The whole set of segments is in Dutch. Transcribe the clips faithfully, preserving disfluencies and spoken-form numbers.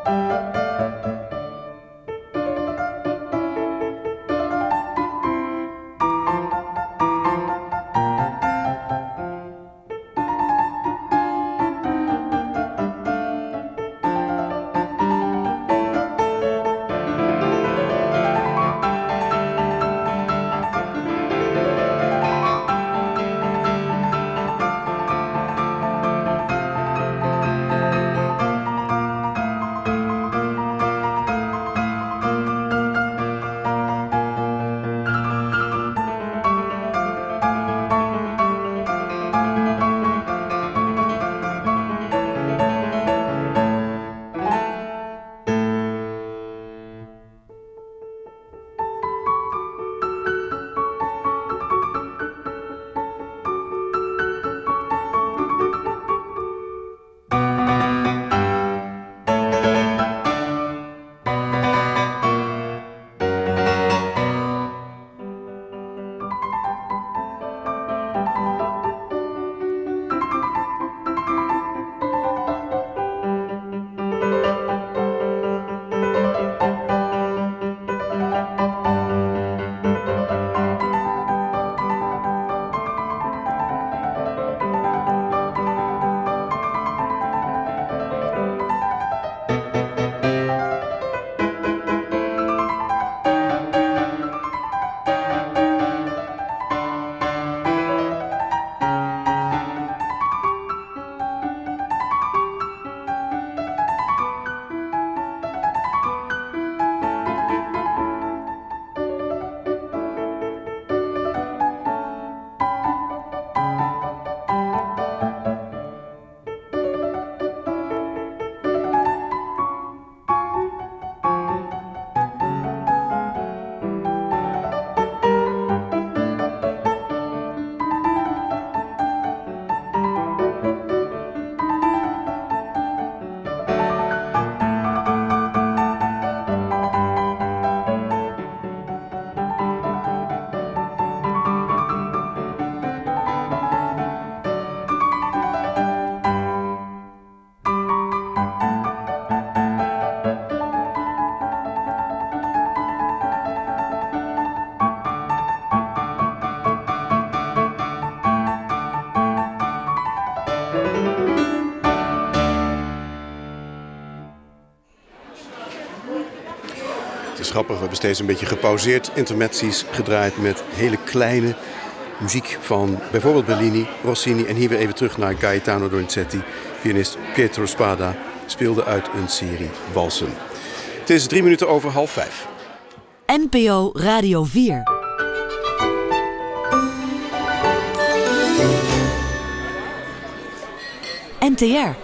Grappig, we hebben steeds een beetje gepauzeerd intermezzies gedraaid met hele kleine muziek van bijvoorbeeld Bellini, Rossini en hier weer even terug naar Gaetano Donizetti. Pianist Pietro Spada speelde uit een serie walsen. Het is drie minuten over half vijf. N P O Radio vier. N T R.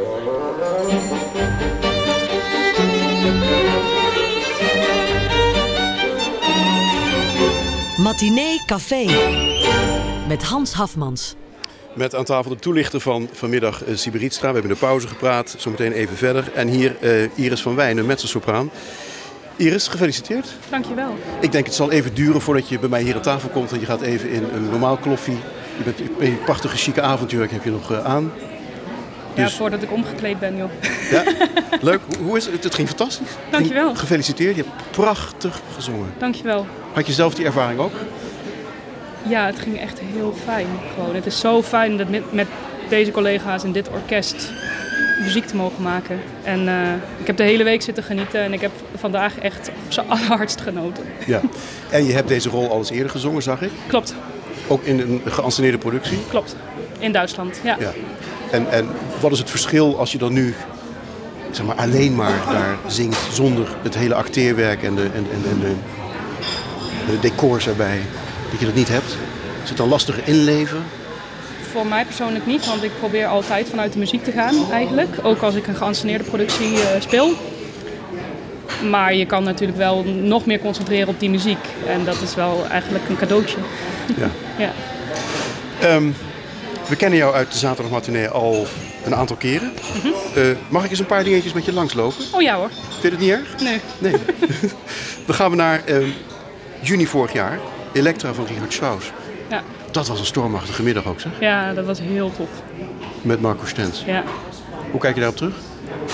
Matinee Café met Hans Hafmans. Met aan tafel de toelichter van vanmiddag uh, Siebe Rietstra. We hebben in de pauze gepraat, zometeen even verder. En hier uh, Iris van Wijnen, mezzosopraan. Iris, gefeliciteerd. Dankjewel. Ik denk het zal even duren voordat je bij mij hier aan tafel komt. Want je gaat even in een normaal kloffie. Je bent een prachtige chique avondjurk heb je nog uh, aan. Dus... Ja, voordat ik omgekleed ben, joh. Ja, leuk. Hoe, hoe is het? Het ging fantastisch. Dankjewel. Ging, gefeliciteerd. Je hebt prachtig gezongen. Dankjewel. Had je zelf die ervaring ook? Ja, het ging echt heel fijn. Gewoon. Het is zo fijn dat met, met deze collega's in dit orkest muziek te mogen maken. En uh, ik heb de hele week zitten genieten en ik heb vandaag echt op z'n allerhardst genoten. Ja. En je hebt deze rol al eens eerder gezongen, zag ik? Klopt. Ook in een geanceneerde productie? Klopt. In Duitsland, ja. ja. En, en wat is het verschil als je dan nu zeg maar, alleen maar daar zingt zonder het hele acteerwerk en de, en, en, en de, de decors erbij, dat je dat niet hebt? Is het dan lastiger inleven? Voor mij persoonlijk niet, want ik probeer altijd vanuit de muziek te gaan eigenlijk. Ook als ik een geanceneerde productie uh, speel. Maar je kan natuurlijk wel nog meer concentreren op die muziek. En dat is wel eigenlijk een cadeautje. Ja. ja. Um, we kennen jou uit de zaterdagmatinee al een aantal keren. Mm-hmm. Uh, mag ik eens een paar dingetjes met je langslopen? Oh ja hoor. Vind je het niet erg? Nee. nee. Dan gaan we naar uh, juni vorig jaar. Elektra van Richard Strauss. Ja. Dat was een stormachtige middag ook, zeg? Ja, dat was heel tof. Met Marco Stenz. Ja. Hoe kijk je daarop terug?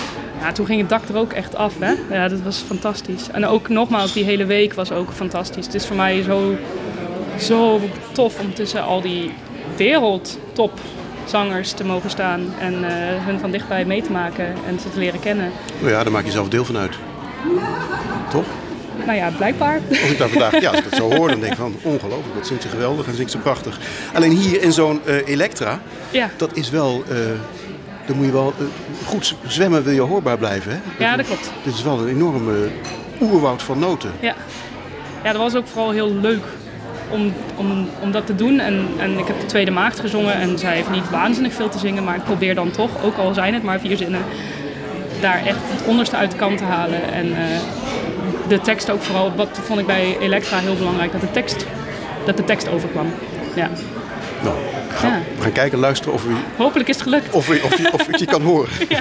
Ja, toen ging het dak er ook echt af, hè. Ja, dat was fantastisch. En ook nogmaals, die hele week was ook fantastisch. Het is voor mij zo, zo tof om tussen al die wereldtopzangers te mogen staan. En uh, hun van dichtbij mee te maken en ze te leren kennen. Nou ja, daar maak je zelf deel van uit. Toch? Nou ja, blijkbaar. Als ik daar vandaag, ja, als ik dat zo hoor, dan denk ik van ongelooflijk, dat zingt ze geweldig en zingt ze prachtig. Alleen hier in zo'n uh, Elektra, ja. dat is wel, uh, dan moet je wel uh, goed zwemmen, wil je hoorbaar blijven, hè? Ja, dat klopt. Dit is wel een enorme oerwoud van noten. Ja, ja, dat was ook vooral heel leuk om, om, om dat te doen. En, en ik heb de Tweede Maagd gezongen en zij heeft niet waanzinnig veel te zingen, maar ik probeer dan toch, ook al zijn het maar vier zinnen, daar echt het onderste uit de kant te halen. En uh, de tekst ook vooral, wat vond ik bij Elektra heel belangrijk, dat de tekst, dat de tekst overkwam. Ja. Nou, gaan, ja. we gaan kijken, luisteren of we... Hopelijk is het gelukt. Of, we, of, je, of ik je kan horen. Ja.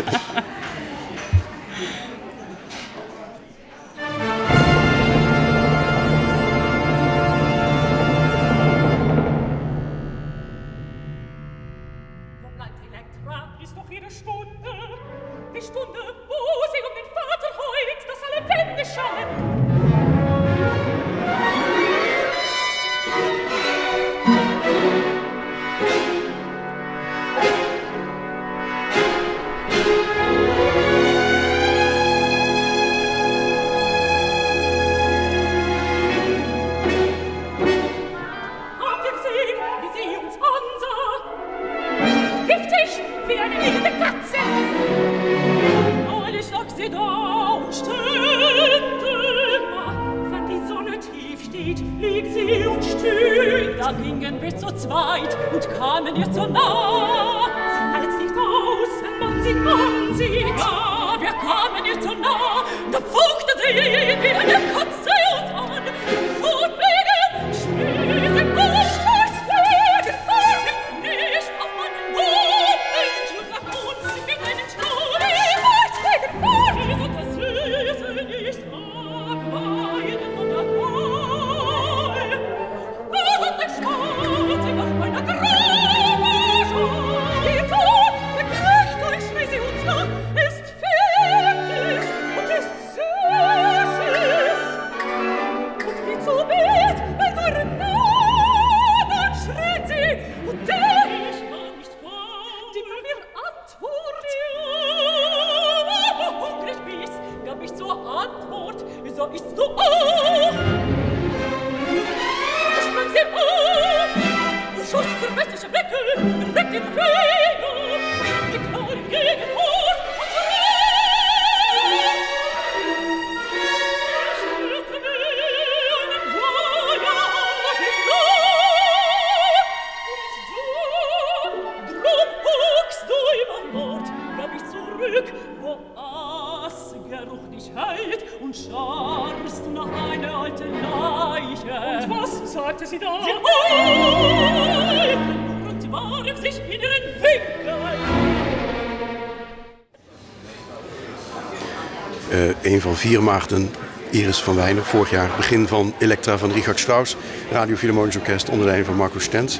Uh, een van vier maagden, Iris van Wijnen, vorig jaar het begin van Elektra van Richard Strauss, Radio Philharmonisch Orkest onder leiding van Marco Stenz.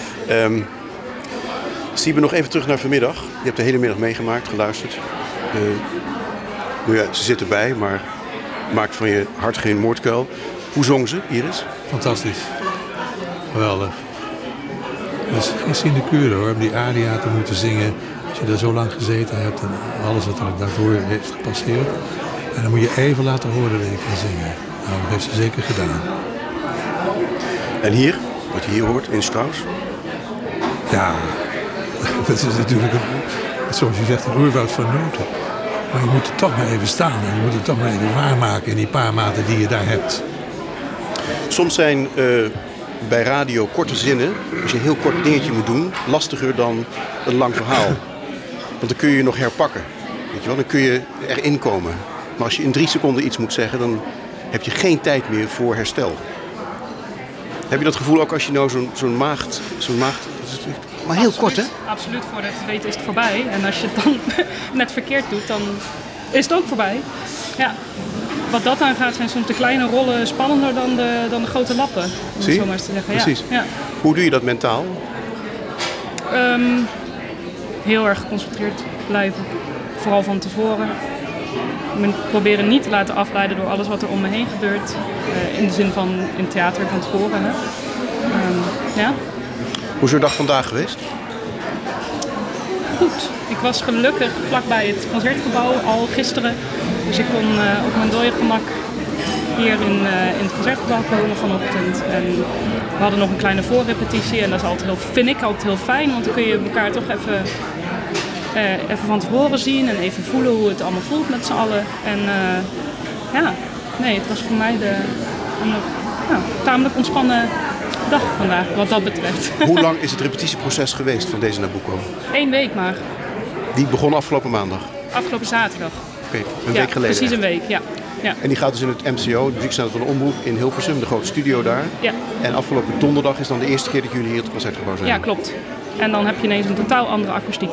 Um, Siebe, nog even terug naar vanmiddag. Je hebt de hele middag meegemaakt, geluisterd. Uh, nou ja, ze zit erbij, maar maakt van je hart geen moordkuil. Hoe zong ze, Iris? Fantastisch. Geweldig. Het is geen sinecure hoor, om die aria te moeten zingen. Als je er zo lang gezeten hebt en alles wat er daarvoor heeft gepasseerd. En dan moet je even laten horen dat je kan zingen. Nou, dat heeft ze zeker gedaan. En hier, wat je hier hoort in Strauss? Ja, dat is natuurlijk, een, zoals je zegt, een oerwoud van noten. Maar je moet er toch maar even staan en je moet het toch maar even waarmaken in die paar maten die je daar hebt. Soms zijn uh, bij radio korte zinnen, als je een heel kort dingetje moet doen, lastiger dan een lang verhaal. Want dan kun je je nog herpakken. Weet je wel? Dan kun je erin komen. Maar als je in drie seconden iets moet zeggen, dan heb je geen tijd meer voor herstel. Heb je dat gevoel ook als je nou zo'n, zo'n maagd... Zo'n maagd maar heel absoluut, kort, hè? Absoluut, voor het weten is het voorbij. En als je het dan net verkeerd doet, dan is het ook voorbij. Ja. Wat dat aangaat, zijn soms de kleine rollen spannender dan de, dan de grote lappen. Om Zie? het zo maar eens te zeggen. Precies. Ja. Ja. Hoe doe je dat mentaal? Um, heel erg geconcentreerd blijven. Vooral van tevoren. me proberen niet te laten afleiden door alles wat er om me heen gebeurt. Uh, in de zin van in theater van tevoren. Hè. Um, ja. Hoe is uw dag vandaag geweest? Goed. Ik was gelukkig vlakbij het Concertgebouw al gisteren. Dus ik kon uh, op mijn dode gemak hier in, uh, in het Concertgebouw komen vanochtend. En we hadden nog een kleine voorrepetitie en dat is altijd heel, vind ik altijd heel fijn. Want dan kun je elkaar toch even, uh, even van tevoren zien en even voelen hoe het allemaal voelt met z'n allen. En uh, ja, nee, het was voor mij de, een ja, tamelijk ontspannen dag vandaag, wat dat betreft. Hoe lang is het repetitieproces geweest van deze Nabucco? Eén week maar. Die begon afgelopen maandag? Afgelopen zaterdag. Oké, okay, een ja, week geleden. Precies een week, ja. ja. En die gaat dus in het M C O, de muziekcentrum van de Omroep, in Hilversum, de grote studio daar. Ja. En afgelopen donderdag is dan de eerste keer dat jullie hier het Concertgebouw zijn. Ja, klopt. En dan heb je ineens een totaal andere akoestiek.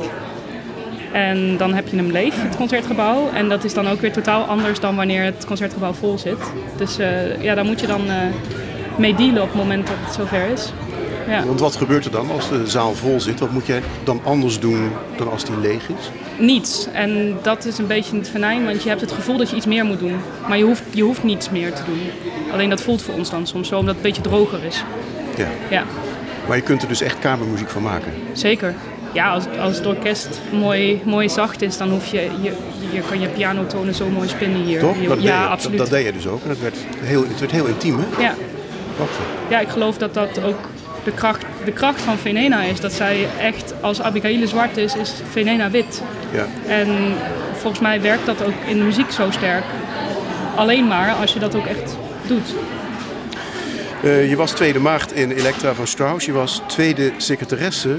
En dan heb je hem leeg, het Concertgebouw. En dat is dan ook weer totaal anders dan wanneer het Concertgebouw vol zit. Dus uh, ja, daar moet je dan uh, mee dealen op het moment dat het zover is. Ja. Want wat gebeurt er dan als de zaal vol zit? Wat moet jij dan anders doen dan als die leeg is? Niets. En dat is een beetje het venijn, want je hebt het gevoel dat je iets meer moet doen. Maar je hoeft, je hoeft niets meer te doen. Alleen dat voelt voor ons dan soms zo, omdat het een beetje droger is. Ja. ja. Maar je kunt er dus echt kamermuziek van maken? Zeker. Ja, als, als het orkest mooi, mooi zacht is, dan hoef je, je, je kan je pianotonen zo mooi spinnen hier. Toch? Dat ja, je, absoluut. Dat, dat deed je dus ook. En het werd heel, het werd heel intiem, hè? Ja. Prachtig. Ja, ik geloof dat dat ook de kracht, de kracht van Venena is. Dat zij echt, als Abigail zwart is, is Venena wit. Ja. En volgens mij werkt dat ook in de muziek zo sterk. Alleen maar als je dat ook echt doet. Uh, je was tweede maagd in Elektra van Strauss. Je was tweede secretaresse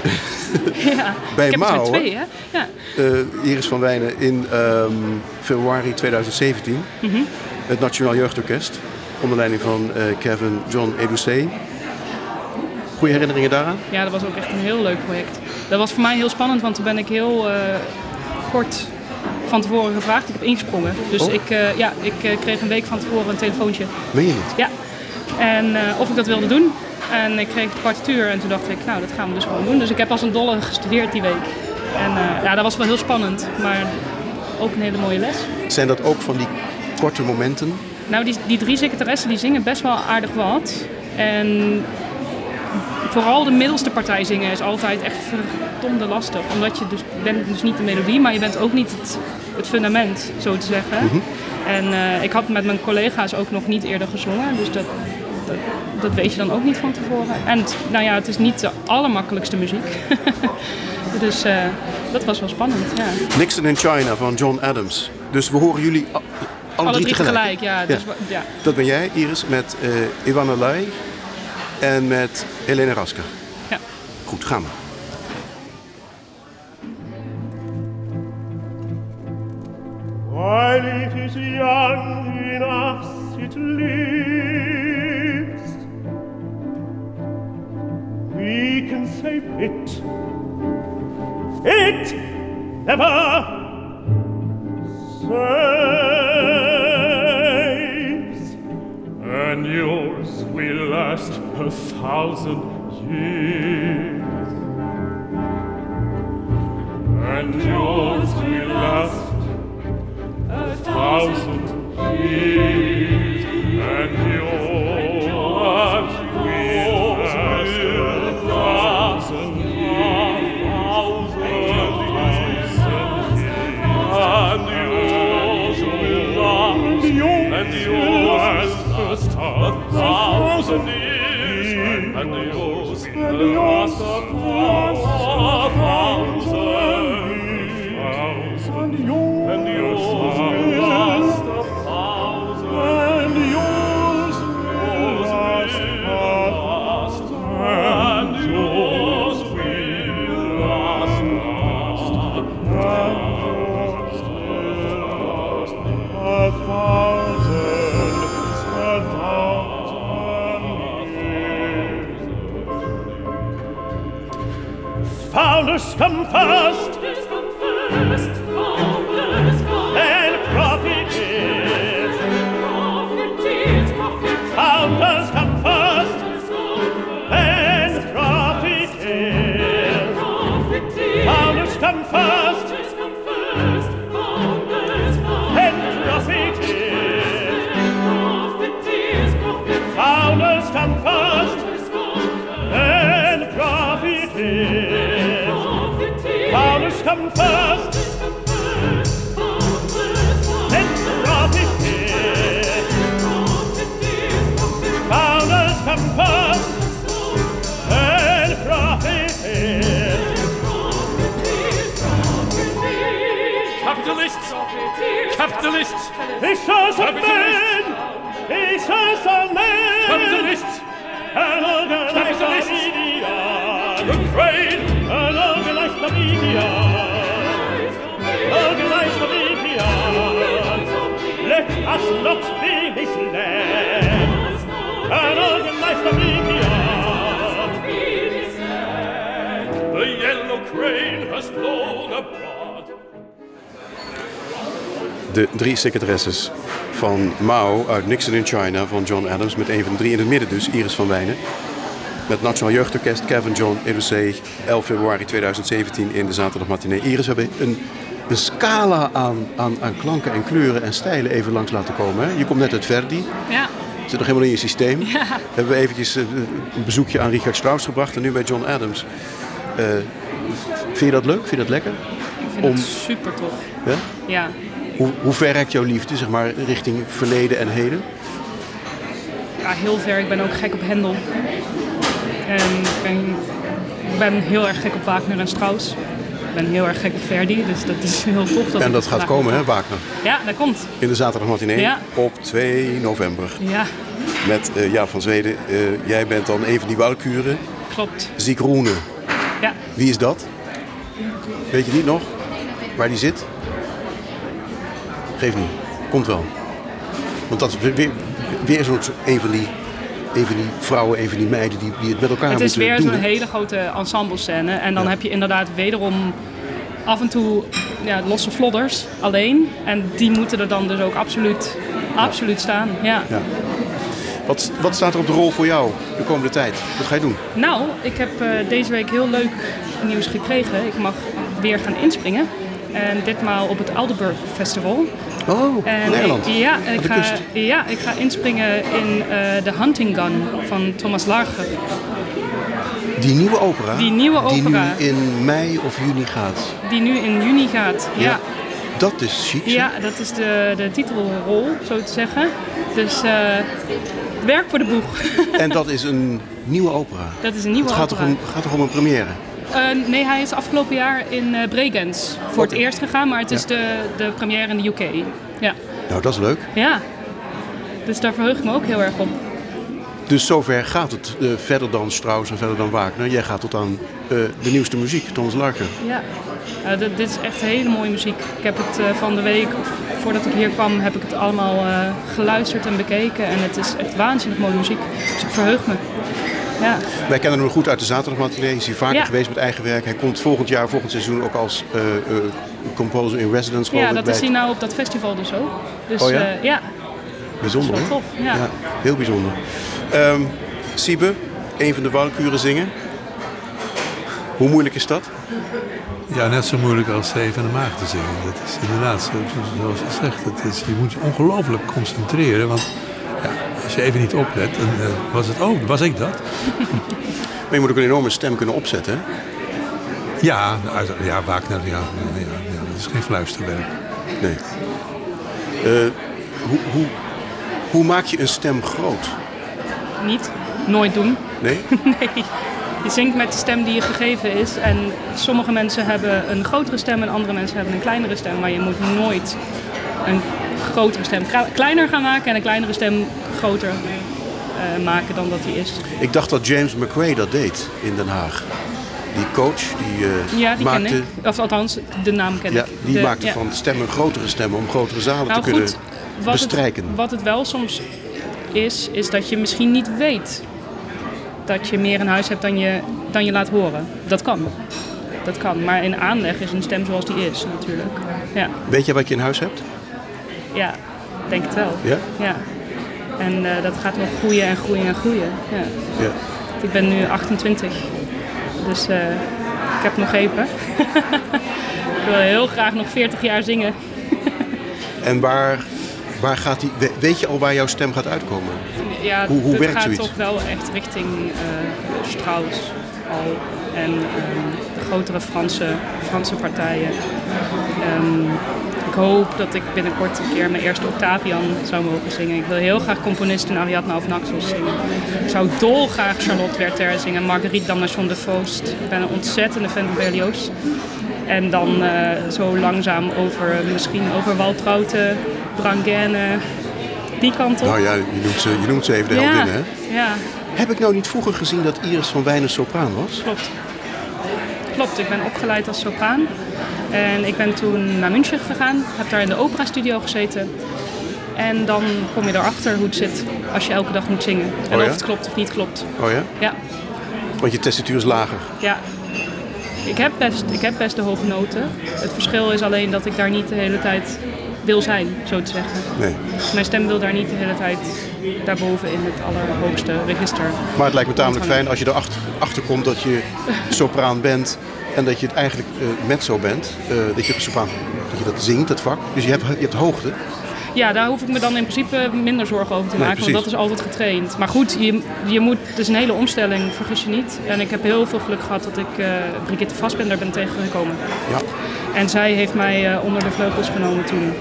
ja, bij ik heb Mao. er twee, hè? Ja. Uh, Iris van Wijnen in um, februari tweeduizend zeventien. Mm-hmm. Het Nationaal Jeugdorkest. Onder leiding van uh, Kevin John Edoucet. Goede herinneringen daaraan? Ja, dat was ook echt een heel leuk project. Dat was voor mij heel spannend, want toen ben ik heel uh, kort van tevoren gevraagd. Ik heb ingesprongen. Dus oh. ik, uh, ja, ik uh, kreeg een week van tevoren een telefoontje. Meen je niet? Ja. En uh, of ik dat wilde doen. En ik kreeg de partituur en toen dacht ik, nou dat gaan we dus gewoon doen. Dus ik heb als een dolle gestudeerd die week. En uh, ja, dat was wel heel spannend, maar ook een hele mooie les. Zijn dat ook van die korte momenten? Nou, die, die drie secretaressen die zingen best wel aardig wat. En vooral de middelste partij zingen is altijd echt verdomde lastig. Omdat je dus bent dus niet de melodie, maar je bent ook niet het, het fundament, zo te zeggen. Mm-hmm. En uh, ik had met mijn collega's ook nog niet eerder gezongen, dus dat, dat, dat weet je dan ook niet van tevoren. En nou ja, het is niet de allermakkelijkste muziek. Dus uh, dat was wel spannend, ja. Nixon in China van John Adams. Dus we horen jullie a- alle, alle drie drie tegelijk. tegelijk ja, ja. dus, ja. Dat ben jij, Iris, met uh, Ivana Lai en met Helene Rasker. Ja. Goed, gaan we. While it is young in us it lives, we can save it. It never saves, and yours will last a thousand years, and yours will last a thousand years, and yours will last a thousand years, and yours will last, and yours last a thousand years, and yours will last a thousand years, and yours. And yours will last a thousand, and yours will last a thousand, and yours will last a thousand, a thousand years. Founders come first. And profiteers, founders come first, and profiteers, founders come first, and first. Then profiteers. Founders come first. Then profiteers. Capitalists. Capitalists. Fishers of men. Fishers of men. Capitalists. An organized media. The trade. An organized media. Organized media. Let us not be misled. An organized media. The yellow crane has flown abroad. De drie secretaresses van Mao uit Nixon in China van John Adams. Met een van de drie in het midden dus, Iris van Wijnen. Met Nationaal Jeugdorkest Kevin John E B C. elf februari tweeduizend zeventien in de zaterdagmatinee. Iris, we hebben een, een scala aan, aan, aan klanken en kleuren en stijlen even langs laten komen. Hè? Je komt net uit Verdi. Ja. Zit nog helemaal in je systeem. Ja. Hebben we eventjes een bezoekje aan Richard Strauss gebracht en nu bij John Adams. Uh, vind je dat leuk? Vind je dat lekker? Ik vind Om... het super tof. Ja? Ja. Hoe, hoe ver reikt jouw liefde, zeg maar, richting verleden en heden? Ja, heel ver. Ik ben ook gek op Händel. En ik ben, ik ben heel erg gek op Wagner en Strauss. Ik ben heel erg gek op Verdi, dus dat is heel tof. Dat en dat gaat komen, hè, Wagner? Ja, dat komt. In de zaterdagmatinee Ja. op twee november. Ja, Met uh, Jaap van Zweden. Uh, jij bent dan een van die walkuren. klopt. Ziegroene. Ja. Wie is dat? Weet je niet nog? Waar die zit? Geef niet. Komt wel. Want dat is weer, weer zo'n een van die... Een van die vrouwen, een van die meiden die, die het met elkaar Het moeten doen. is weer zo'n hè? hele grote ensemblescène. En dan Ja. heb je inderdaad wederom af en toe ja, losse flodders alleen. En die moeten er dan dus ook absoluut, absoluut staan. Ja. Ja. Wat, wat staat er op de rol voor jou de komende tijd? Wat ga je doen? Nou, ik heb uh, deze week heel leuk nieuws gekregen. Ik mag weer gaan inspringen. En ditmaal op het Aldeburgh Festival. Oh, En Nederland. Ik, ja, Aan ik de ga, kust. ja, ik ga inspringen in uh, The Hunting Gun van Thomas Larcher. Die nieuwe opera. Die nieuwe opera. Die nu in mei of juni gaat. Die nu in juni gaat. Ja, Ja. ja. Dat is chic. zeg. ja dat is de, de titelrol, zo te zeggen. Dus uh, werk voor de boeg. En dat is een nieuwe opera. Dat is een nieuwe Het gaat opera. toch, om, gaat toch om een première? Uh, nee, hij is afgelopen jaar in uh, Bregenz voor Oké. het eerst gegaan, maar het is Ja. de, de première in de U K. Ja. Nou, dat is leuk. ja, dus daar verheug ik me ook heel erg op. Dus zover gaat het. Uh, verder dan Strauss en verder dan Wagner. Jij gaat tot aan uh, de nieuwste muziek, Thomas Larcher. Ja, uh, dit, dit is echt hele mooie muziek. Ik heb het uh, van de week, of voordat ik hier kwam, heb ik het allemaal uh, geluisterd en bekeken. En het is echt waanzinnig mooie muziek. Dus ik verheug me. Ja. Wij kennen hem goed uit de zaterdagmatinee. Hij is hier vaker Ja. geweest met eigen werk. Hij komt volgend jaar, volgend seizoen ook als uh, uh, composer in residence, geloof Ja, ik. dat bij is het- hij nou op dat festival dus ook. Dus Oh ja? uh, ja, Bijzonder, dat is hè? wel tof. Ja. Ja, heel bijzonder. Um, Siebe, een van de walkuren zingen. Hoe moeilijk is dat? Ja, net zo moeilijk als Zee van de Maag te zingen. Dat is inderdaad, zo- zo- zoals je zegt, het is, je moet je ongelooflijk concentreren. Want ja, als je even niet oplet, dan uh, was het, oh, was ik dat? Maar je moet ook een enorme stem kunnen opzetten, hè? Ja, nou, uit- ja Wagner, ja, ja, ja, dat is geen fluisterwerk. Nee. Uh, hoe, hoe, hoe maak je een stem groot? Niet, nooit doen. Nee? Nee, je zingt met de stem die je gegeven is. En sommige mensen hebben een grotere stem en andere mensen hebben een kleinere stem. Maar je moet nooit een grotere stem kra- kleiner gaan maken en een kleinere stem groter uh, maken dan dat die is. Ik dacht dat James McRae dat deed in Den Haag. Die coach, die, uh, Ja, die maakte, ken ik. Of althans, de naam ken ja, ik. die De- maakte ja. van stemmen grotere stemmen om grotere zalen Nou te kunnen goed, wat bestrijken. Het, wat het wel soms is, is dat je misschien niet weet dat je meer in huis hebt dan je, dan je laat horen. Dat kan. Dat kan. Maar in aanleg is een stem zoals die is natuurlijk. Ja, Weet je wat je in huis hebt? ja, denk het wel. Ja? Ja. En uh, dat gaat nog groeien en groeien en groeien. Ja. Ja. Ik ben nu achtentwintig. Dus uh, ik heb nog even. Ik wil heel graag nog veertig jaar zingen. En waar, waar gaat die, we- weet je al waar jouw stem gaat uitkomen? Ja, Hoe- hoe het werkt gaat zoiets? toch wel echt richting uh, Strauss al. en um, de grotere Franse, Franse partijen. Um, ik hoop dat ik binnenkort een keer mijn eerste Octavian zou mogen zingen. Ik wil heel graag componist in Ariadne of Naxos zingen. Ik zou dolgraag Charlotte Werther zingen, Marguerite Damnation de Faust. Ik ben een ontzettende fan van Berlioz. En dan uh, zo langzaam over, misschien over Waltraute, Brangäne, die kant op. Nou ja, je noemt ze, je noemt ze even de ja, heldin, hè? Ja, Heb ik nou niet vroeger gezien dat Iris van Wijnen sopraan was? klopt. Klopt, ik ben opgeleid als sopraan. En ik ben toen naar München gegaan, heb daar in de operastudio gezeten. En dan kom je erachter hoe het zit als je elke dag moet zingen. En Oh ja? of het klopt of niet klopt. Oh ja? Ja, Want je tessituur is lager. ja. Ik heb, best, ik heb best de hoge noten. Het verschil is alleen dat ik daar niet de hele tijd wil zijn, zo te zeggen. Nee. Mijn stem wil daar niet de hele tijd daarboven in het allerhoogste register. Maar het lijkt me tamelijk ontvangen. fijn als je erachter achter komt dat je sopraan bent en dat je het eigenlijk uh, mezzo bent. Uh, dat je sopraan, dat je dat zingt, dat vak. Dus je hebt, je hebt hoogte. Ja, daar hoef ik me dan in principe minder zorgen over te Nee, maken, want precies. dat is altijd getraind. Maar goed, je, je moet, het is een hele omstelling, vergis je niet. En ik heb heel veel geluk gehad dat ik uh, Brigitte Fassbender ben tegengekomen. Ja. En zij heeft mij uh, onder de vleugels genomen toen.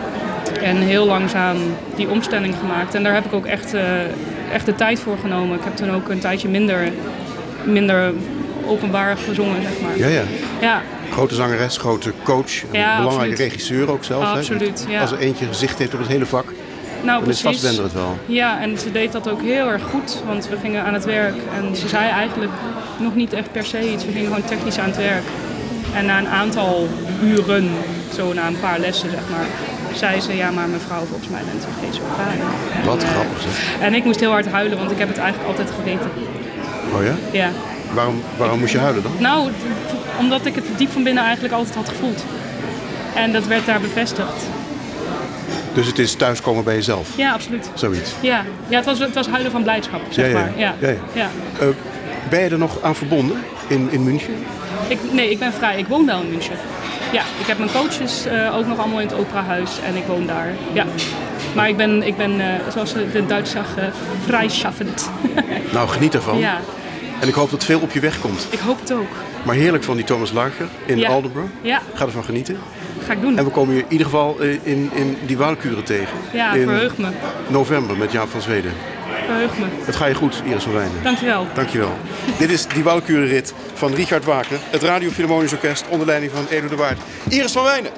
En heel langzaam die omstelling gemaakt. En daar heb ik ook echt, uh, echt de tijd voor genomen. Ik heb toen ook een tijdje minder, minder openbaar gezongen, zeg maar. Ja, ja. Ja, Grote zangeres, grote coach, een Ja, belangrijke absoluut. regisseur ook zelf. hè? Absoluut, ja. Als er eentje gezicht heeft op het hele vak, nou dan is precies. Fassbender het wel. Ja, en ze deed dat ook heel erg goed, want we gingen aan het werk. En ze zei eigenlijk nog niet echt per se iets, we gingen gewoon technisch aan het werk. En na een aantal uren, zo na een paar lessen zeg maar, zei ze, ja maar mevrouw, volgens mij bent u geen sopraan. En, Wat eh, grappig zeg. En ik moest heel hard huilen, want ik heb het eigenlijk altijd geweten. Oh ja? Ja. Waarom, waarom moest je huilen dan? Nou, omdat ik het diep van binnen eigenlijk altijd had gevoeld. En dat werd daar bevestigd. Dus het is thuiskomen bij jezelf, Ja, absoluut. zoiets. Ja, ja het, was, het was huilen van blijdschap, zeg Ja, ja, maar. Ja. ja, ja. Ja. Uh, ben je er nog aan verbonden in, in München? Ik, nee, ik ben vrij. Ik woon wel in München. Ja, ik heb mijn coaches uh, ook nog allemaal in het operahuis en ik woon daar. Ja. Maar ik ben, ik ben uh, zoals de Duits zeggen, vrijschaffend. Nou, geniet ervan. Ja, En ik hoop dat veel op je weg komt. ik hoop het ook. Maar heerlijk van die Thomas Larcher in Ja. Aldeburgh. Ja, Ga ervan genieten. ga ik doen. En we komen je in ieder geval uh, in, in die Waalkuren tegen. Ja, in verheug me. november met Jaap van Zweden. Verheug me. Het ga je goed, Iris van Wijnen. Dankjewel. Dankjewel. Dit is die Waalkurenrit van Richard Wagner, het Radio Philharmonisch Orkest onder leiding van Edo de Waard. Iris van Wijnen.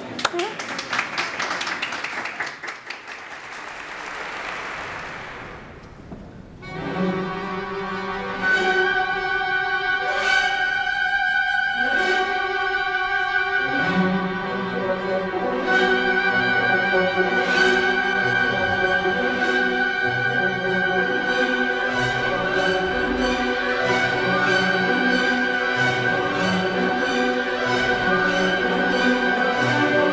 Thank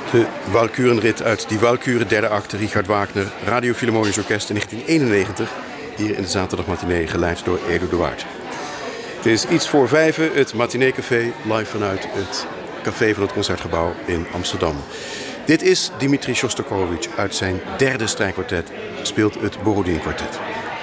De Walkürenrit uit Die Walküre, derde acte, Richard Wagner, Radio Philharmonisch Orkest in negentien eenennegentig. Hier in de zaterdagmatinee, geleid door Edo de Waard. Het is iets voor vijven, het Matineecafé, live vanuit het café van het Concertgebouw in Amsterdam. Dit is Dmitri Shostakovich. Uit zijn derde strijkkwartet speelt het Borodin-kwartet.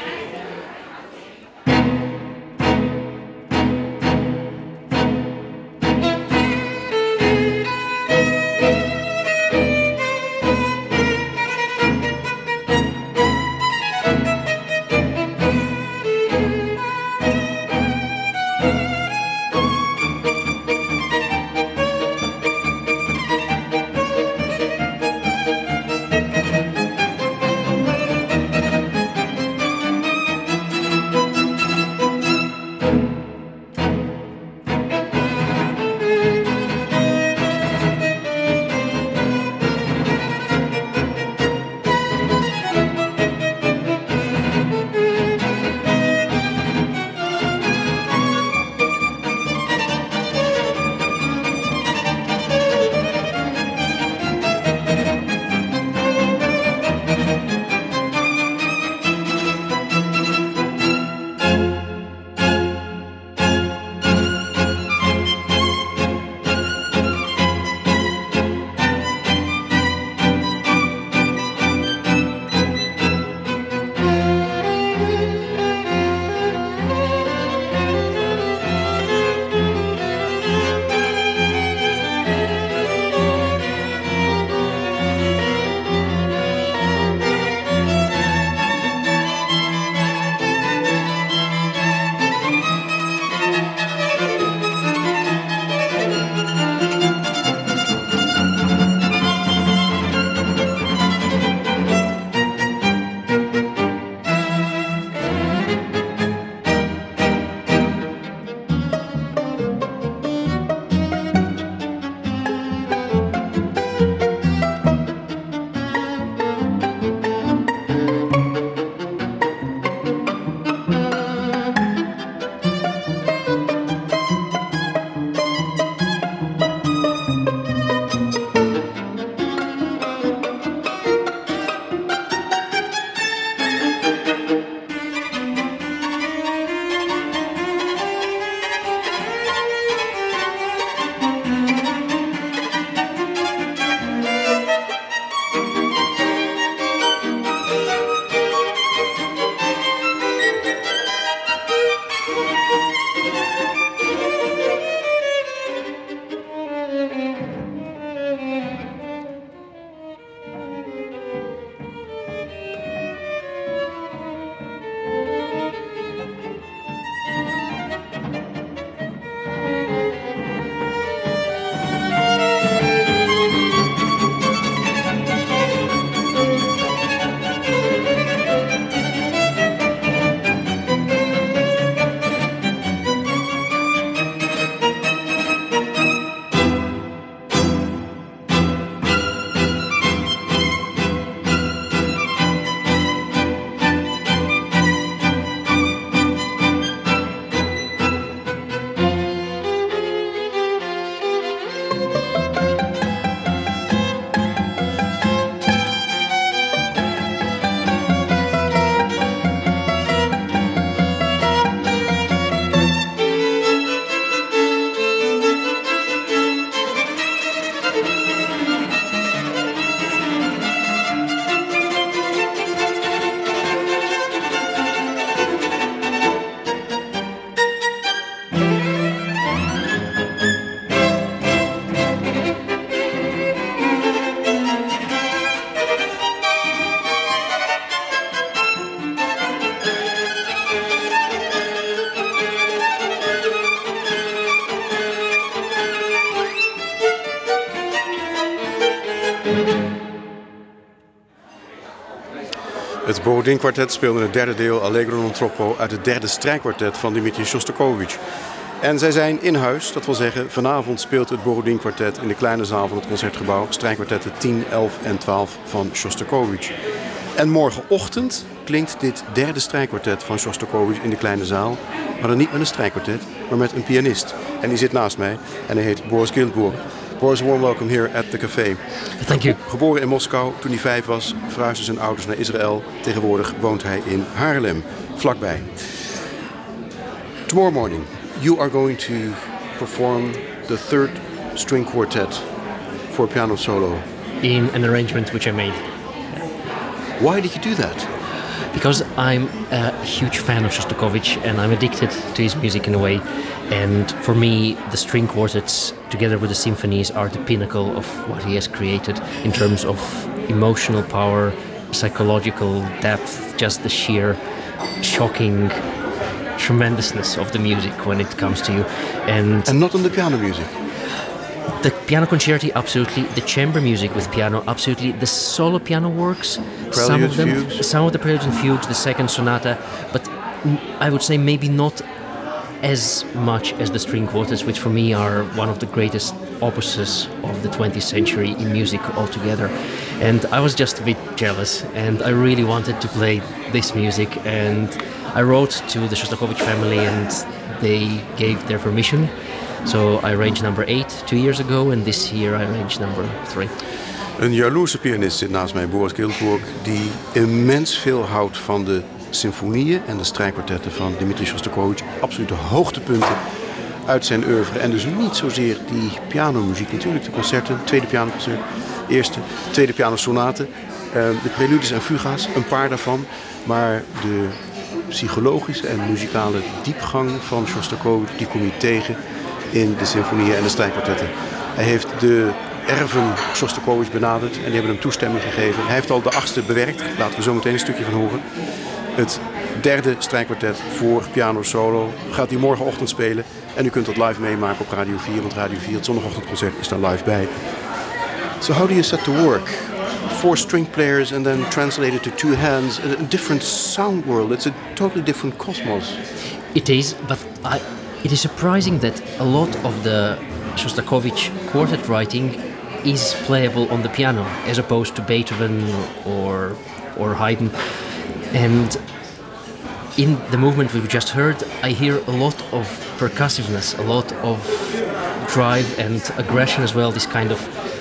Het Borodin-kwartet speelde het derde deel Allegro non troppo uit het derde strijkkwartet van Dmitri Shostakovich. En zij zijn in huis, dat wil zeggen vanavond speelt het Borodin-kwartet in de kleine zaal van het Concertgebouw strijkkwartetten tien, elf en twaalf van Shostakovich. En morgenochtend klinkt dit derde strijkkwartet van Shostakovich in de kleine zaal, maar dan niet met een strijkkwartet, maar met een pianist. En die zit naast mij en hij heet Boris Giltburg. Boris, a warm welcome here at the café. Thank you. Geboren in Moskou, toen hij vijf was, verhuisden zijn ouders naar Israël. Tegenwoordig woont hij in Haarlem, vlakbij. Tomorrow morning, you are going to perform the third string quartet for piano solo. In an arrangement which I made. Why did you do that? Because I'm a huge fan of Shostakovich and I'm addicted to his music in a way. And for me, the string quartets, together with the symphonies, are the pinnacle of what he has created in terms of emotional power, psychological depth, just the sheer shocking tremendousness of the music when it comes to you. And, and not on the piano music. The piano concerti, absolutely. The chamber music with piano, absolutely. The solo piano works. Preludes, some of them, fugues. some of the preludes and fugues, the second sonata, but I would say maybe not as much as the string quartets, which for me are one of the greatest opuses of the twentieth century in music altogether. And I was just a bit jealous, and I really wanted to play this music, and I wrote to the Shostakovich family, and they gave their permission. So I arranged number eight two years ago, and this year I arranged number three. Een jaloerse pianist zit naast mij, Boris Giltburg, die immens veel houdt van de symfonieën en de strijkkwartetten van Dmitri Shostakovich. Absoluut de hoogtepunten uit zijn oeuvre. En dus niet zozeer die pianomuziek. Natuurlijk de concerten, tweede pianoconcert, eerste, tweede pianosonaten, uh, de preludes en fuga's, een paar daarvan. Maar de psychologische en muzikale diepgang van Shostakovich, die kom je tegen in de symfonieën en de strijkkwartetten. Hij heeft de erven Shostakovich benaderd en die hebben hem toestemming gegeven. Hij heeft al de achtste bewerkt, laten we zo meteen een stukje van horen. Het derde strijkkwartet voor piano solo gaat hij morgenochtend spelen. En u kunt dat live meemaken op Radio vier, want Radio vier, het zondagochtendconcert, is daar live bij. So how do you set to work? Four string players and then translated to two hands. A different sound world. It's a totally different cosmos. It is, but I, it is surprising that a lot of the Shostakovich quartet writing is playable on the piano, as opposed to Beethoven or or Haydn. And in the movement we've just heard, I hear a lot of percussiveness, a lot of drive and aggression as well, this kind of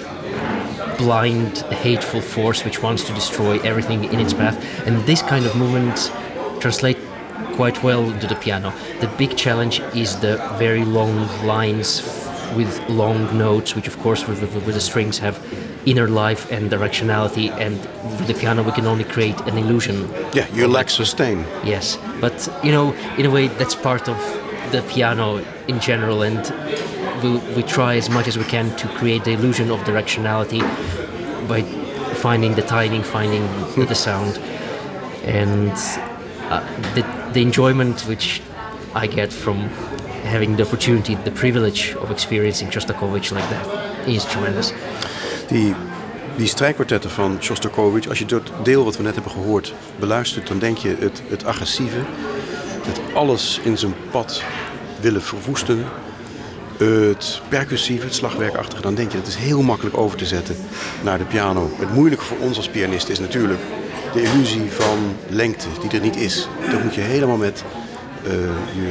blind, hateful force which wants to destroy everything in its path. And this kind of movements translate quite well to the piano. The big challenge is the very long lines with long notes, which of course with, with, with the strings have inner life and directionality, and with the piano we can only create an illusion. Yeah, you lack sustain. Yes, but you know, in a way that's part of the piano in general, and we, we try as much as we can to create the illusion of directionality by finding the timing, finding the sound, and uh, the, the enjoyment which I get from having the opportunity, the privilege of experiencing Shostakovich like that is tremendous. Die, die strijkkwartetten van Shostakovich, als je dat deel wat we net hebben gehoord beluistert, dan denk je het, het agressieve, het alles in zijn pad willen verwoesten, het percussieve, het slagwerkachtige, dan denk je dat is heel makkelijk over te zetten naar de piano. Het moeilijke voor ons als pianist is natuurlijk de illusie van lengte die er niet is. Dat moet je helemaal met uh, je, je,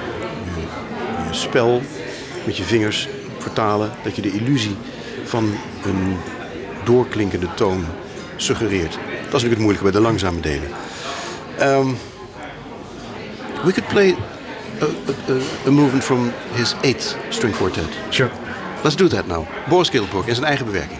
je spel, met je vingers vertalen, dat je de illusie van een doorklinkende toon suggereert. Dat is natuurlijk het moeilijke bij de langzame delen. Um, we could play a, a, a movement from his eighth string quartet. Sure. Let's do that now. Boris Giltburg in zijn eigen bewerking.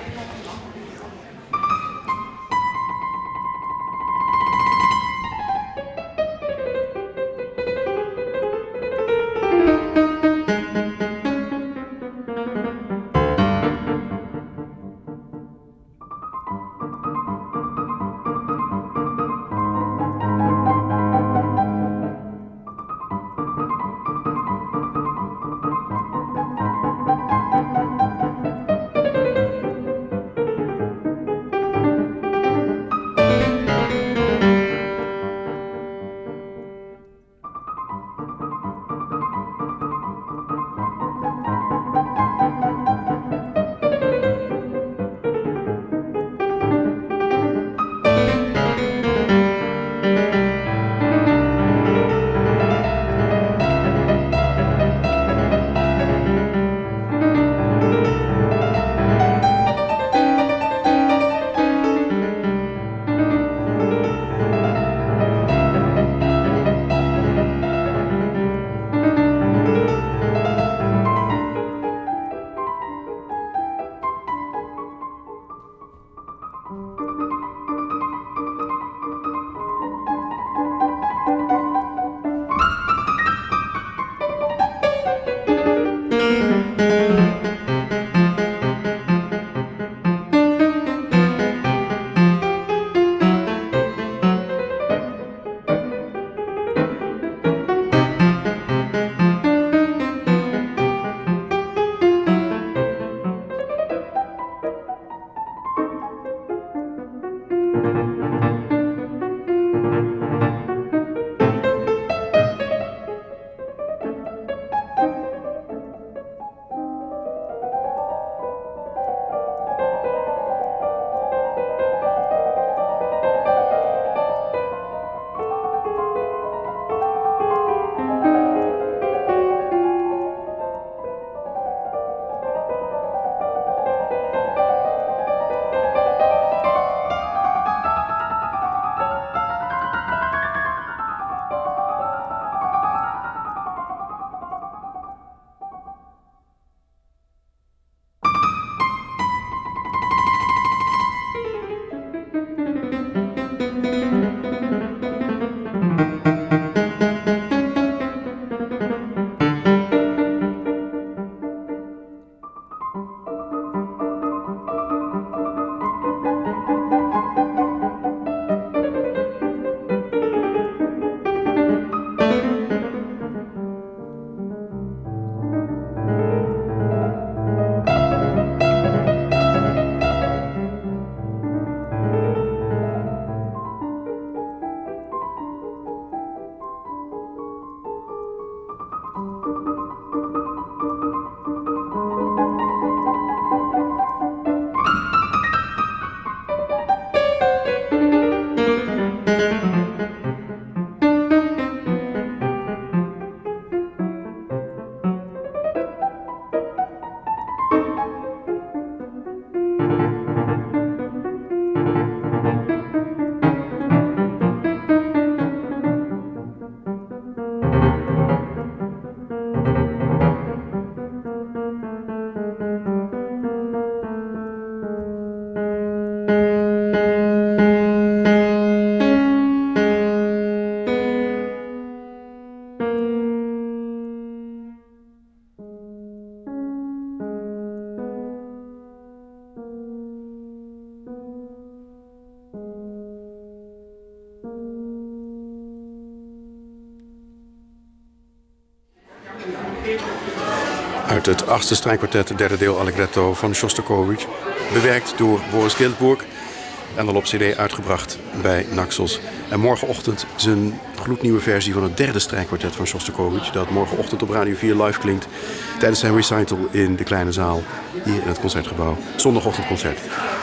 Uit het achtste strijkkwartet, het derde deel Allegretto van Shostakovich. Bewerkt door Boris Giltburg en al op cd uitgebracht bij Naxos. En morgenochtend zijn gloednieuwe versie van het derde strijkkwartet van Shostakovich. Dat morgenochtend op Radio vier live klinkt tijdens zijn recital in de kleine zaal hier in het Concertgebouw. Zondagochtendconcert.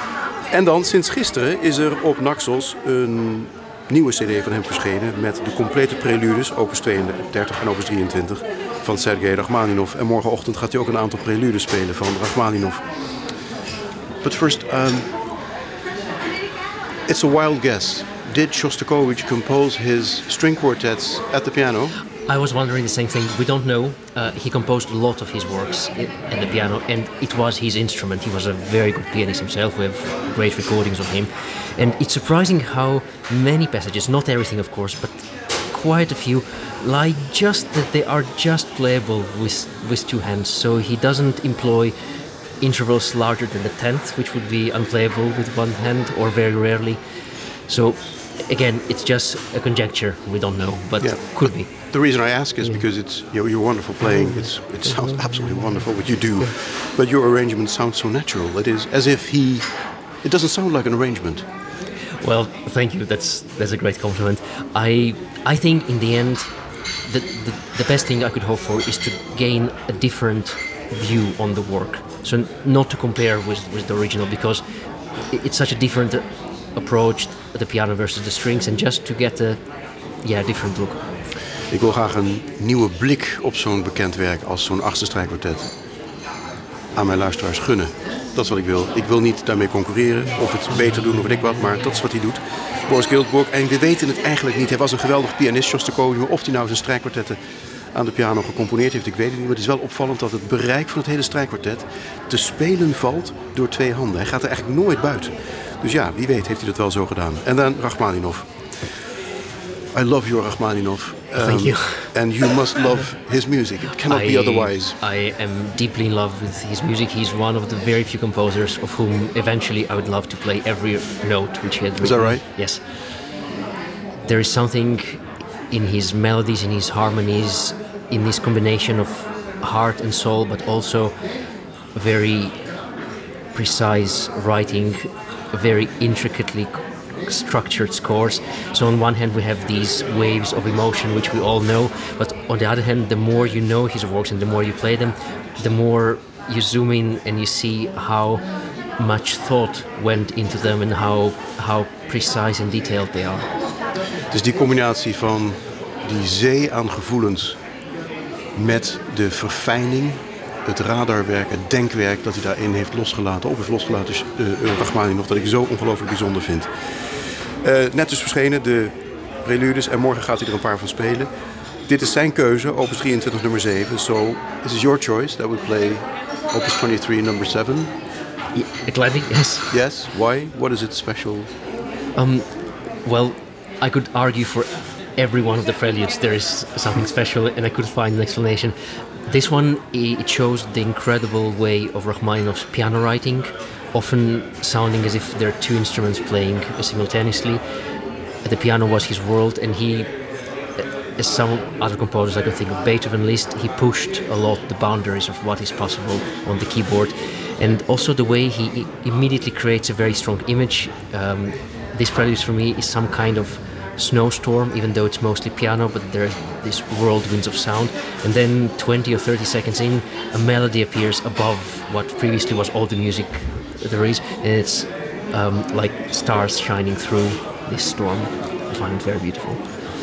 En dan, sinds gisteren, is er op Naxos een nieuwe cd van hem verschenen met de complete preludes, opus tweeëndertig en opus drieëntwintig, van Sergei Rachmaninov. En morgenochtend gaat hij ook een aantal preludes spelen van Rachmaninov. But first, um, it's a wild guess. Did Shostakovich compose his string quartets at the piano? I was wondering the same thing. We don't know. Uh, he composed a lot of his works at the piano, and it was his instrument. He was a very good pianist himself. We have great recordings of him. And it's surprising how many passages, not everything of course, but quite a few, lie just that they are just playable with, with two hands. So he doesn't employ intervals larger than the tenth, which would be unplayable with one hand, or very rarely. So again, it's just a conjecture. We don't know, but yeah. Could be. The reason I ask is yeah. because it's you know, you're wonderful playing. It's it sounds absolutely wonderful what you do, but your arrangement sounds so natural. It is as if he. It doesn't sound like an arrangement. Well, thank you. That's that's a great compliment. I I think in the end, the, the the best thing I could hope for is to gain a different view on the work. So not to compare with with the original, because it's such a different approach, the piano versus the strings, and just to get a yeah different look. Ik wil graag een nieuwe blik op zo'n bekend werk als zo'n achtste strijkkwartet aan mijn luisteraars gunnen. Dat is wat ik wil. Ik wil niet daarmee concurreren of het beter doen of weet ik wat, maar dat is wat hij doet. Boris Giltburg, en we weten het eigenlijk niet. Hij was een geweldig pianist, Shostakovich, maar of hij nou zijn strijkkwartetten aan de piano gecomponeerd heeft, ik weet het niet. Maar het is wel opvallend dat het bereik van het hele strijkkwartet te spelen valt door twee handen. Hij gaat er eigenlijk nooit buiten. Dus ja, wie weet heeft hij dat wel zo gedaan. En dan Rachmaninov. I love your Rachmaninov. Um, Thank you. And you must love his music. It cannot I, be otherwise. I am deeply in love with his music. He's one of the very few composers of whom eventually I would love to play every note which he had written. Is that right? Yes. There is something in his melodies, in his harmonies, in this combination of heart and soul, but also very precise writing, very intricately structured scores. So on one hand we have these waves of emotion which we all know, but on the other hand, the more you know his works and the more you play them, the more you zoom in and you see how much thought went into them and how, how precise and detailed they are. Dus die combinatie van die zee aan gevoelens met de verfijning, het radarwerk, het denkwerk dat hij daarin heeft losgelaten, of heeft losgelaten, uh, Rachmaninov, dat ik zo ongelooflijk bijzonder vind. Uh, net dus verschenen, de preludes, en morgen gaat hij er een paar van spelen. Dit is zijn keuze, opus drieëntwintig nummer zeven. So, this is your choice that we play opus twenty-three number seven. Yeah, gladly, yes. Yes, why? What is it special? Um, well, I could argue for every one of the preludes there is something special, and I couldn't find an explanation. This one, it shows the incredible way of Rachmaninoff's piano writing, often sounding as if there are two instruments playing simultaneously. The piano was his world, and he, as some other composers I could think of, Beethoven, Liszt, he pushed a lot the boundaries of what is possible on the keyboard. And also the way he immediately creates a very strong image. Um, this prelude for me is some kind of snowstorm, even though it's mostly piano, but there's these whirlwinds of sound. And then twenty or thirty seconds in, a melody appears above what previously was all the music there is. And it's um, like stars shining through this storm. I find it very beautiful.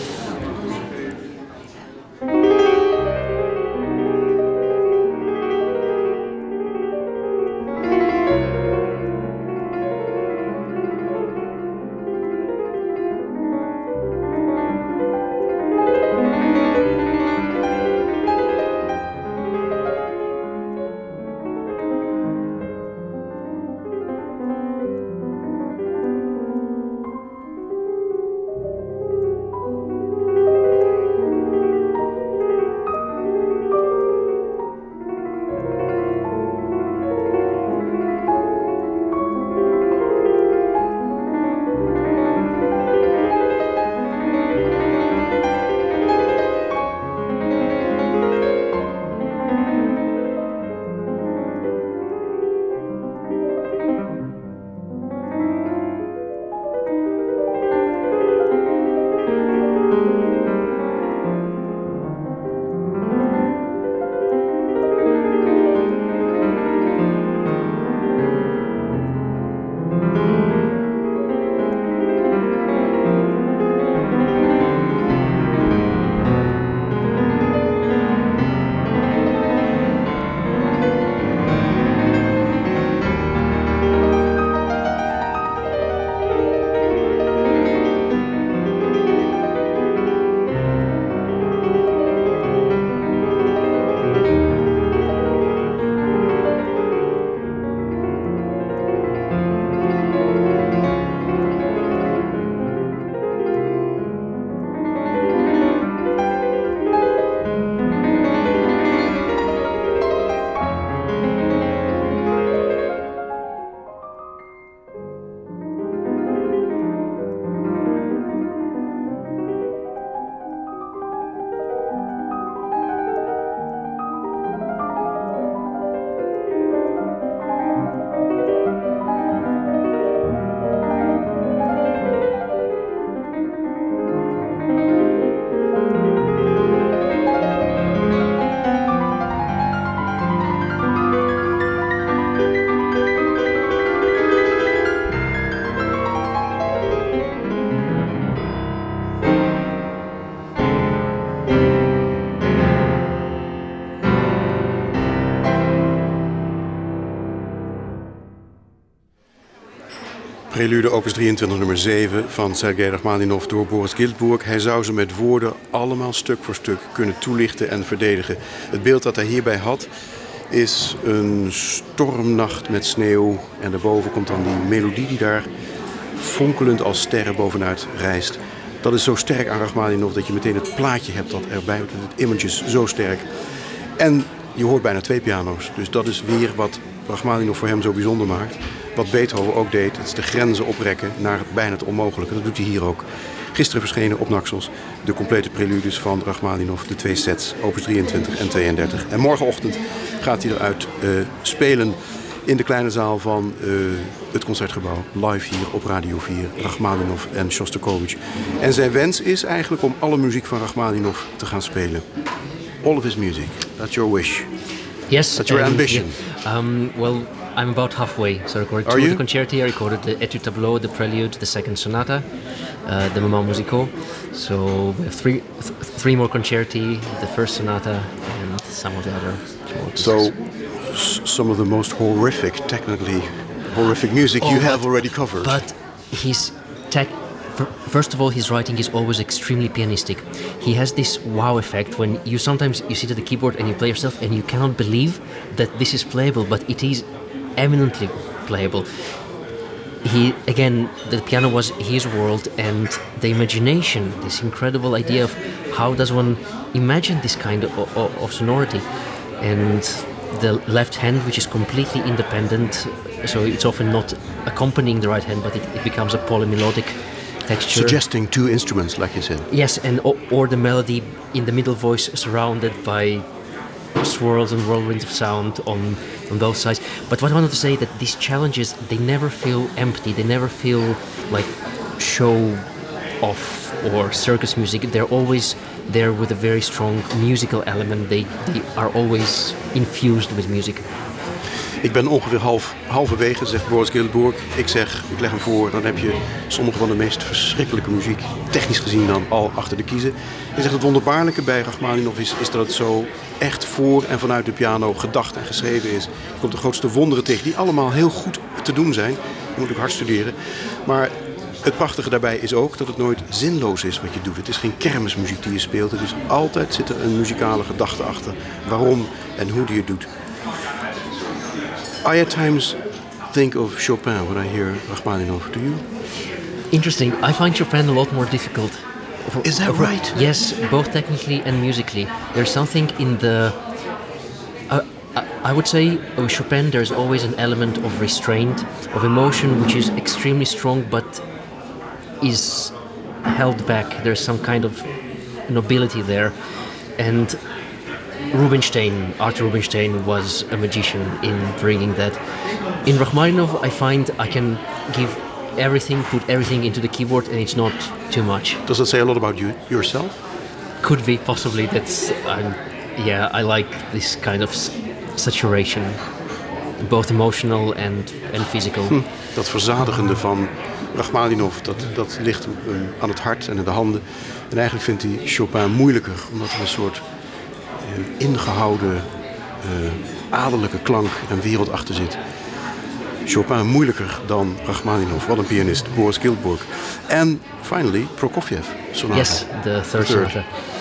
Prelude opus drieëntwintig nummer zeven van Sergei Rachmaninov door Boris Giltburg. Hij zou ze met woorden allemaal stuk voor stuk kunnen toelichten en verdedigen. Het beeld dat hij hierbij had is een stormnacht met sneeuw. En daarboven komt dan die melodie die daar fonkelend als sterren bovenuit rijst. Dat is zo sterk aan Rachmaninov dat je meteen het plaatje hebt dat erbij hoort. Het image is zo sterk. En je hoort bijna twee piano's. Dus dat is weer wat Rachmaninov voor hem zo bijzonder maakt. Wat Beethoven ook deed, het is de grenzen oprekken naar bijna het onmogelijke. Dat doet hij hier ook. Gisteren verschenen op Naxos de complete preludes van Rachmaninov, de twee sets, opus drieëntwintig en tweeëndertig. En morgenochtend gaat hij eruit uh, spelen in de kleine zaal van uh, het Concertgebouw. Live hier op Radio vier. Rachmaninov en Shostakovich. En zijn wens is eigenlijk om alle muziek van Rachmaninov te gaan spelen. All of his music. That's your wish. Yes. That's your ambition. Yeah. Um, well, I'm about halfway. So I recorded two of the concerti. I recorded the Etude Tableau, the Prelude, the second sonata, uh, the Moments Musicaux. So we have three th- three more concerti, the first sonata, and some of the other. So s- some of the most horrific, technically horrific music oh, you have but, already covered. But he's tech. First of all, his writing is always extremely pianistic. He has this wow effect when you sometimes you sit at the keyboard and you play yourself and you cannot believe that this is playable, but it is eminently playable. He again, the piano was his world, and the imagination, this incredible idea of how does one imagine this kind of, of, of sonority, and the left hand, which is completely independent, so it's often not accompanying the right hand, but it, it becomes a polymelodic texture. Suggesting two instruments, like you said. Yes, and or, or the melody in the middle voice surrounded by swirls and whirlwinds of sound on, on both sides. But what I wanted to say that these challenges, they never feel empty. They never feel like show off or circus music. They're always there with a very strong musical element. They, they are always infused with music. Ik ben ongeveer half, halverwege, zegt Boris Giltburg. Ik zeg, ik leg hem voor, dan heb je sommige van de meest verschrikkelijke muziek, technisch gezien dan, al achter de kiezen. Hij zegt, het wonderbaarlijke bij Rachmaninov is, is dat het zo echt voor en vanuit de piano gedacht en geschreven is. Je komt de grootste wonderen tegen, die allemaal heel goed te doen zijn. Je moet ook hard studeren. Maar het prachtige daarbij is ook dat het nooit zinloos is wat je doet. Het is geen kermismuziek die je speelt. Er is altijd zit er een muzikale gedachte achter. Waarom en hoe die het doet. I at times think of Chopin when I hear Rachmaninov. Do you? Interesting. I find Chopin a lot more difficult. Is that right? Yes, both technically and musically. There's something in the... Uh, I would say with Chopin there's always an element of restraint, of emotion, which is extremely strong but is held back. There's some kind of nobility there. And Rubinstein, Arthur Rubinstein was a magician in bringing that. In Rachmaninov, I find I can give everything, put everything into the keyboard, and it's not too much. Does that say a lot about you yourself? Could be, possibly. That's, um, yeah, I like this kind of s- saturation, both emotional and, and physical. Hm, dat verzadigende van Rachmaninov, dat, dat ligt hem aan het hart en in de handen. En eigenlijk vindt hij Chopin moeilijker, omdat er een soort ingehouden, uh, adellijke klank en wereld achter zit. Chopin moeilijker dan Rachmaninov. Wat een pianist, Boris Giltburg. En finally, Prokofiev sonata. Yes, the third, third sonata.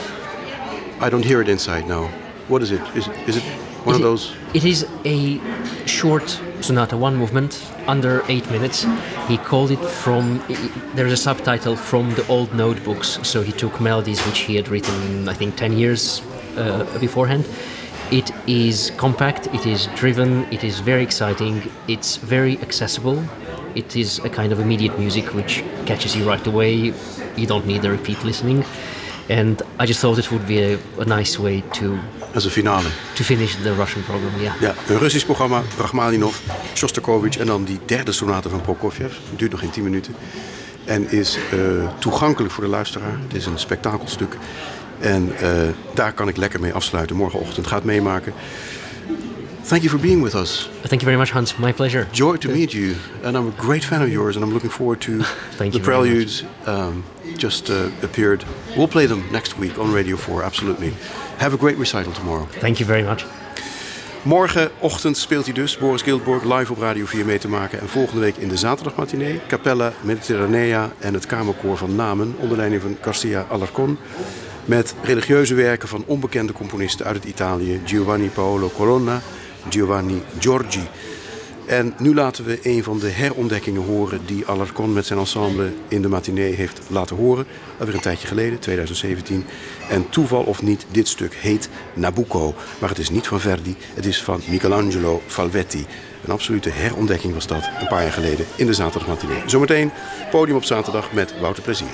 I don't hear it inside now. What is it? Is, is it one is of those? It, it is a short sonata, one movement, under eight minutes. He called it from, there's a subtitle, From the Old Notebooks. So he took melodies which he had written, I think, ten years Uh, beforehand. It is compact, it is driven, it is very exciting, it's very accessible. It is a kind of immediate music which catches you right away. You don't need the repeat listening. And I just thought it would be a, a nice way to... As een finale. To finish the Russian program, yeah. Ja, een Russisch programma, Rachmaninov, Shostakovich en dan die derde sonate van Prokofiev. Het duurt nog geen tien minuten. En is uh, toegankelijk voor de luisteraar. Het is een spektakelstuk. En uh, daar kan ik lekker mee afsluiten. Morgenochtend gaat meemaken. Thank you for being with us. Thank you very much, Hans. My pleasure. Joy to meet you. And I'm a great fan of yours. And I'm looking forward to Thank the you very Preludes. Um, just uh, appeared. We'll play them next week on Radio four. Absolutely. Have a great recital tomorrow. Thank you very much. Morgenochtend speelt hij dus, Boris Giltburg, live op Radio vier mee te maken. En volgende week in de zaterdagmatinee, Capella Mediterranea en het Kamerkoor van Namen, onder leiding van Garcia Alarcón. Met religieuze werken van onbekende componisten uit het Italië. Giovanni Paolo Colonna, Giovanni Giorgi. En nu laten we een van de herontdekkingen horen die Alarcón met zijn ensemble in de matinee heeft laten horen. Alweer een tijdje geleden, twintig zeventien. En toeval of niet, dit stuk heet Nabucco. Maar het is niet van Verdi, het is van Michelangelo Falvetti. Een absolute herontdekking was dat een paar jaar geleden in de zaterdagmatinee. Zometeen podium op zaterdag met Wouter Plezier.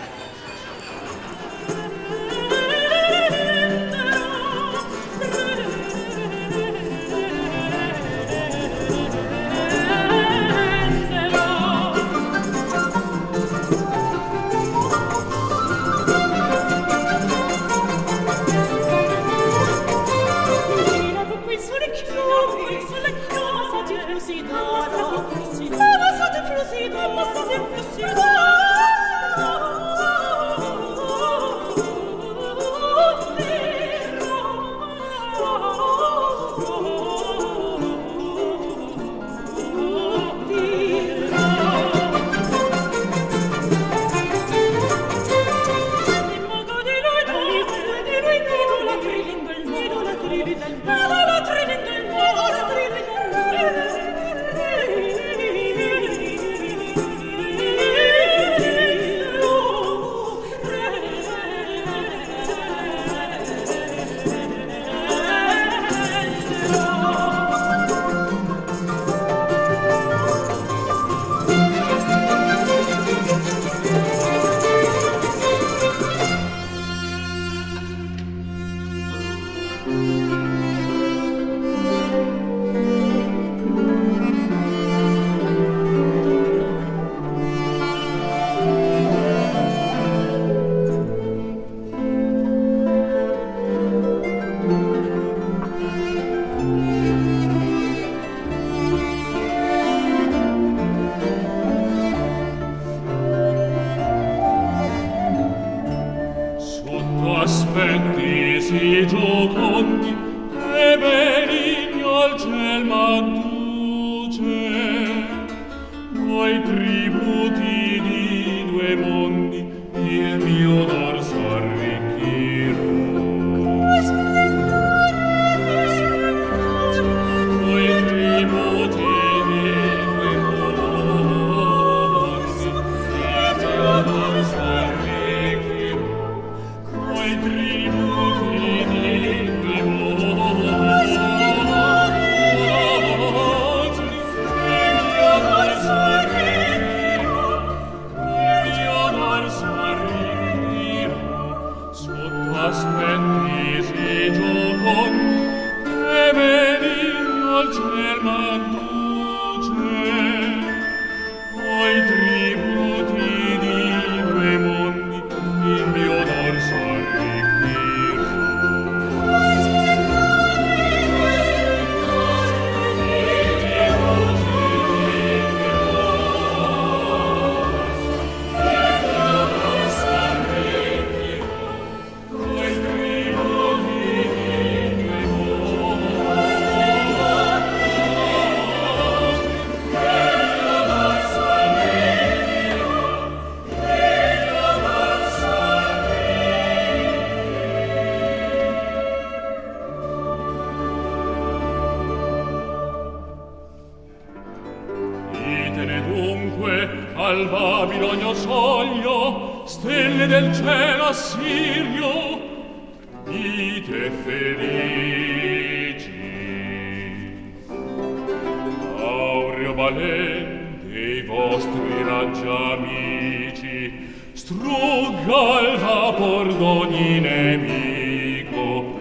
tributi di due mondi il mio dorso arricchirò. Coi tributi di due mondi il mio dorso arricchirò. Coi tributi di due mondi aspetti si giocon e benigno al ciel m'adduce coi tributi di due mondi il mio dorso arricchirò. Al Babilonio soglio, stelle del cielo assirio, dite felici. Aureo valente i vostri raggi amici, strugga il vapor d'ogni nemico,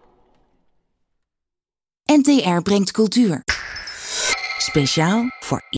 N T R brengt cultuur. Speciaal voor